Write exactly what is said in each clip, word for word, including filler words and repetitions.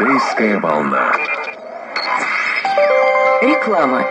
Милицейская волна. Реклама.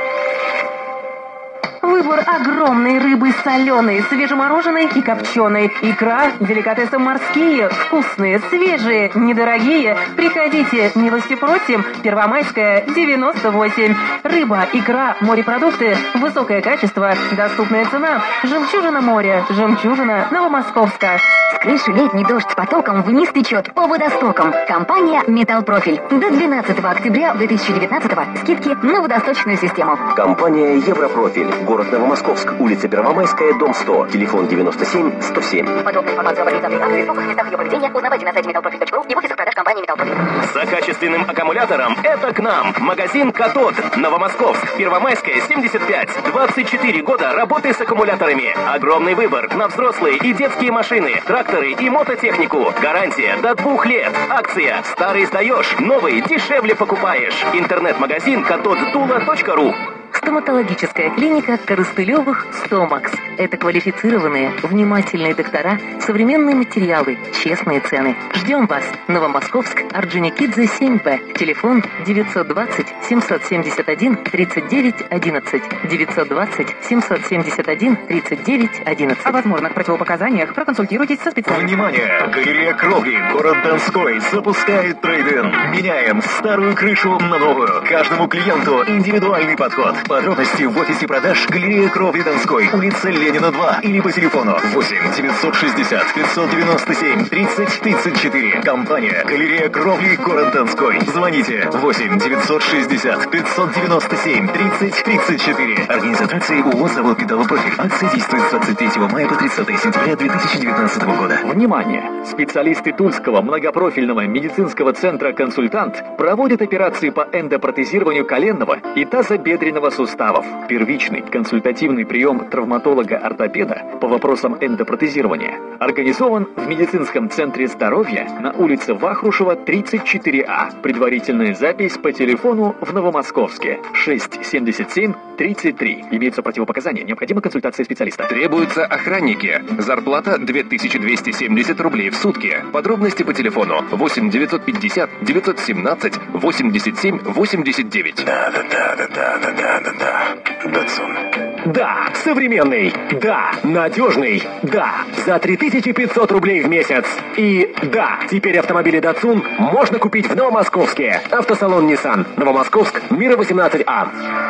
Выбор огромной рыбы соленой, свежемороженой и копченой. Икра, деликатесы морские, вкусные, свежие, недорогие. Приходите, милости просим. Первомайская, девяносто восемь. Рыба, икра, морепродукты, высокое качество, доступная цена. Жемчужина моря, жемчужина Новомосковска. С крыши летний дождь потоком вниз течет по водостокам. Компания «Металлпрофиль». До двенадцатого октября две тысячи девятнадцатого скидки на водосточную систему. Компания «Европрофиль». Город Новомосковск. Улица Первомайская, дом сто. Телефон девяносто семь сто семь. Подробная информация об организации акции в местах ее проведения узнавайте на сайте металлпрофиль точка ру и в офисах продаж компании «Металлпрофиль». За качественным аккумулятором это к нам. Магазин «Катод». Новомосковск. Первомайская, семьдесят пять. двадцать четыре года работы с аккумуляторами. Огромный выбор на взрослые и детские машины, тракторы и мототехнику. Гарантия до двух лет. Акция. Старый сдаешь, новый дешевле покупаешь. Интернет-магазин катод тула точка ру. Стоматологическая клиника Корыстылевых «Стомакс». Это квалифицированные, внимательные доктора, современные материалы, честные цены. Ждем вас. Новомосковск, Орджоникидзе, семь Б. Телефон девятьсот двадцать семьсот семьдесят один тридцать девять одиннадцать. девятьсот двадцать семьсот семьдесят один тридцать девять одиннадцать. О возможных противопоказаниях проконсультируйтесь со специалистом. Внимание! Галерея Кровли, город Донской, запускает трейд-ин. Меняем старую крышу на новую. Каждому клиенту индивидуальный подход. Подробности в офисе продаж «Галерея Кровли Донской», улица Ленина, два, или по телефону восемь девятьсот шестьдесят пятьсот девяносто семь тридцать тридцать четыре. Компания «Галерея Кровли», город Донской. Звоните восемь девятьсот шестьдесят пятьсот девяносто семь тридцать тридцать четыре. Организация УОЗ «Завод Металлопрофиль». Акция действует с двадцать третьего мая по тридцатое сентября две тысячи девятнадцатого года. Внимание! Специалисты Тульского многопрофильного медицинского центра «Консультант» проводят операции по эндопротезированию коленного и тазобедренного суставов. Первичный консультативный прием травматолога-ортопеда по вопросам эндопротезирования организован в медицинском центре здоровья на улице Вахрушева, тридцать четыре А. Предварительная запись по телефону в Новомосковске шесть семьдесят семь тридцать три. Имеются противопоказания. Необходима консультация специалиста. Требуются охранники. Зарплата две тысячи двести семьдесят рублей в сутки. Подробности по телефону восемь девятьсот пятьдесят девятьсот семнадцать восемьдесят семь восемьдесят девять. Да, да, да, да, да, да, да, да, да. Датсун. Да, современный. Да, надежный. Да, за три тысячи пятьсот рублей в месяц. И да, теперь автомобили Datsun можно купить в Новомосковске. Автосалон Nissan. Новомосковск, Мира восемнадцать А.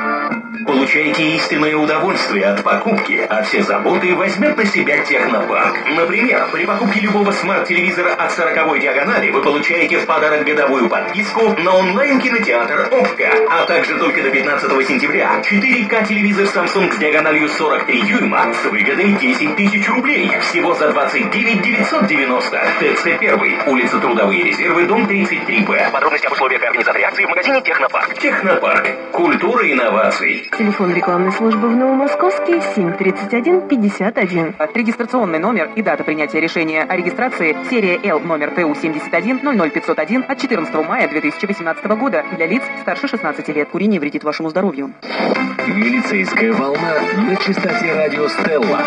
Получайте истинное удовольствие от покупки, а все заботы возьмет на себя Технопарк. Например, при покупке любого смарт-телевизора от сороковой диагонали вы получаете в подарок годовую подписку на онлайн-кинотеатр «Опка», а также только до пятнадцатого сентября четыре ка телевизор Samsung с диагональю сорок три дюйма с выгодой десять тысяч рублей, всего за двадцать девять тысяч девятьсот девяносто. ТЦ один, улица Трудовые резервы, дом тридцать три Б. Подробности об условиях организации акции в магазине Технопарк. Технопарк. Культура инноваций. Телефон рекламной службы в Новомосковске семь тридцать один пятьдесят один. Регистрационный номер и дата принятия решения о регистрации серия Л номер ТУ семьдесят один ноль ноль пятьсот один от четырнадцатого мая две тысячи восемнадцатого года для лиц старше шестнадцати лет. Курение вредит вашему здоровью. Милицейская волна на частоте радио Стелла.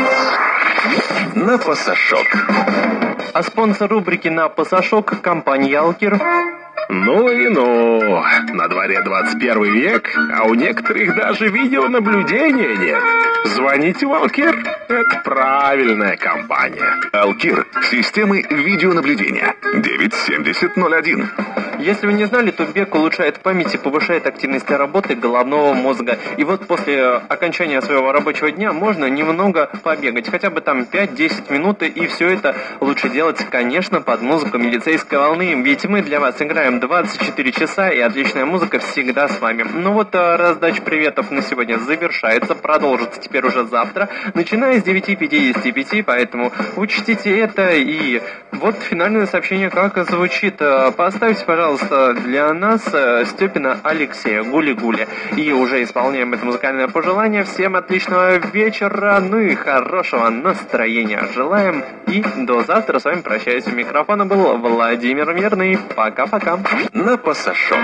На пасашок. А спонсор рубрики «На пасашок» — компания «Алкер». Ну и ну, на дворе двадцать первый век, а у некоторых даже видеонаблюдения нет. Звоните в Алкир, это правильная компания. Алкир, системы видеонаблюдения, девять семьдесят ноль один. Если вы не знали, то бег улучшает память и повышает активность работы головного мозга. И вот после окончания своего рабочего дня можно немного побегать, хотя бы там пять-десять минут, и все это лучше делать, конечно, под музыку милицейской волны, ведь мы для вас играем двадцать четыре часа, и отличная музыка всегда с вами. Ну вот, раздача приветов на сегодня завершается, продолжится теперь уже завтра, начиная с девяти пятидесяти пяти, поэтому учтите это. И вот финальное сообщение как звучит. Поставьте, пожалуйста, для нас Степина Алексея Гули-Гули. И уже исполняем это музыкальное пожелание. Всем отличного вечера, ну и хорошего настроения желаем. И до завтра. С вами прощаюсь. У микрофона был Владимир Мирный. Пока-пока. На пасашок.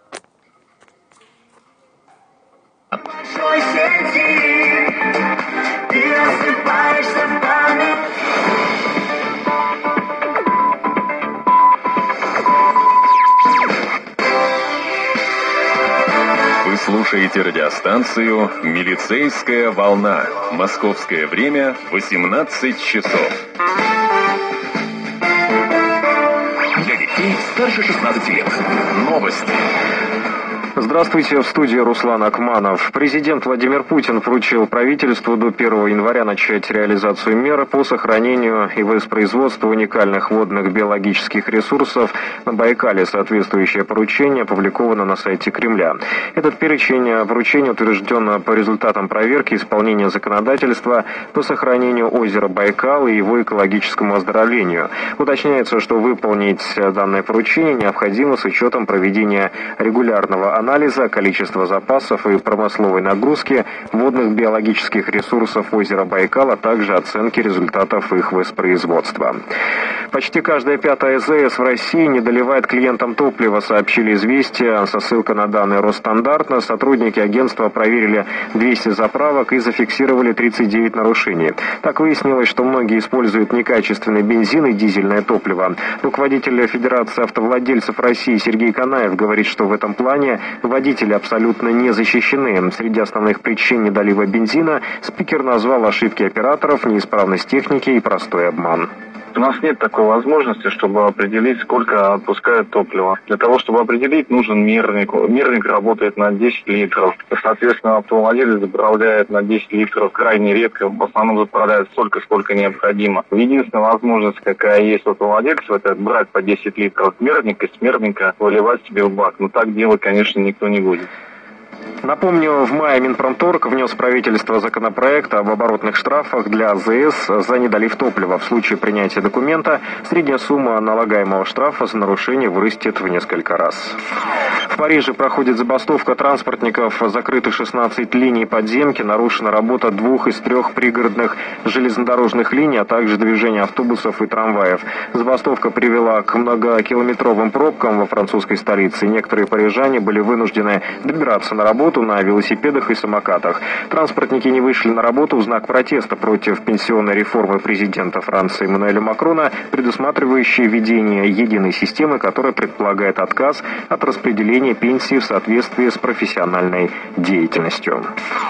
Большой сети ты рассыпаешься в память. слушаете радиостанцию «Милицейская волна». Московское время восемнадцать часов. Для детей старше шестнадцати лет. Новости. Здравствуйте, в студии Руслан Акманов. Президент Владимир Путин поручил правительству до первого января начать реализацию мер по сохранению и воспроизводству уникальных водных биологических ресурсов на Байкале. Соответствующее поручение опубликовано на сайте Кремля. Этот перечень поручений утвержден по результатам проверки исполнения законодательства по сохранению озера Байкал и его экологическому оздоровлению. Уточняется, что выполнить данное поручение необходимо с учетом проведения регулярного анализа анализа количества запасов и промысловой нагрузки водных биологических ресурсов озера Байкал, а также оценки результатов их воспроизводства. Почти каждая пятая АЗС в России не доливает клиентам топлива, сообщили «Известия» со ссылкой на данные Росстандартно. Сотрудники агентства проверили двести заправок и зафиксировали тридцать девять нарушений. Так выяснилось, что многие используют некачественный бензин и дизельное топливо. Руководитель Федерации автовладельцев России Сергей Канаев говорит, что в этом плане водители абсолютно не защищены. Среди основных причин недолива бензина спикер назвал ошибки операторов, неисправность техники и простой обман. У нас нет такой возможности, чтобы определить, сколько отпускает топливо. Для того, чтобы определить, нужен мерник. Мерник работает на десять литров. Соответственно, автовладелец заправляет на десять литров крайне редко. В основном заправляет столько, сколько необходимо. Единственная возможность, какая есть у автовладельцев, это брать по десять литров мерника и с мерника выливать себе в бак. Но так делать, конечно, никто не будет. Напомню, в мае Минпромторг внес в правительство законопроект об оборотных штрафах для АЗС за недолив топлива. В случае принятия документа средняя сумма налагаемого штрафа за нарушение вырастет в несколько раз. В Париже проходит забастовка транспортников. Закрыты шестнадцать линий подземки, нарушена работа двух из трех пригородных железнодорожных линий, а также движение автобусов и трамваев. Забастовка привела к многокилометровым пробкам во французской столице. Некоторые парижане были вынуждены добираться на работу на велосипедах и самокатах. Транспортники не вышли на работу в знак протеста против пенсионной реформы президента Франции Эммануэля Макрона, предусматривающей введение единой системы, которая предполагает отказ от распределения пенсии в соответствии с профессиональной деятельностью.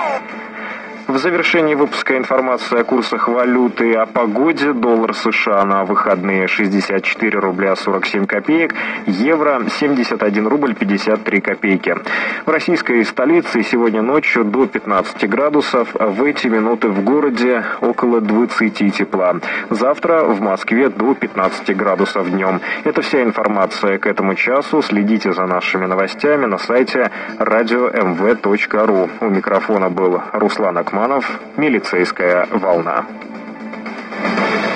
В завершении выпуска информация о курсах валюты, о погоде. Доллар США на выходные шестьдесят четыре рубля сорок семь копеек, евро семьдесят один рубль пятьдесят три копейки. В российской столице сегодня ночью до пятнадцати градусов, а в эти минуты в городе около двадцати тепла. Завтра в Москве до пятнадцати градусов днем. Это вся информация к этому часу. Следите за нашими новостями на сайте радио эм вэ точка ру. У микрофона был Руслан Акманов. Милицейская волна.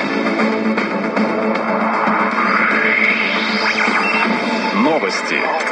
Новости.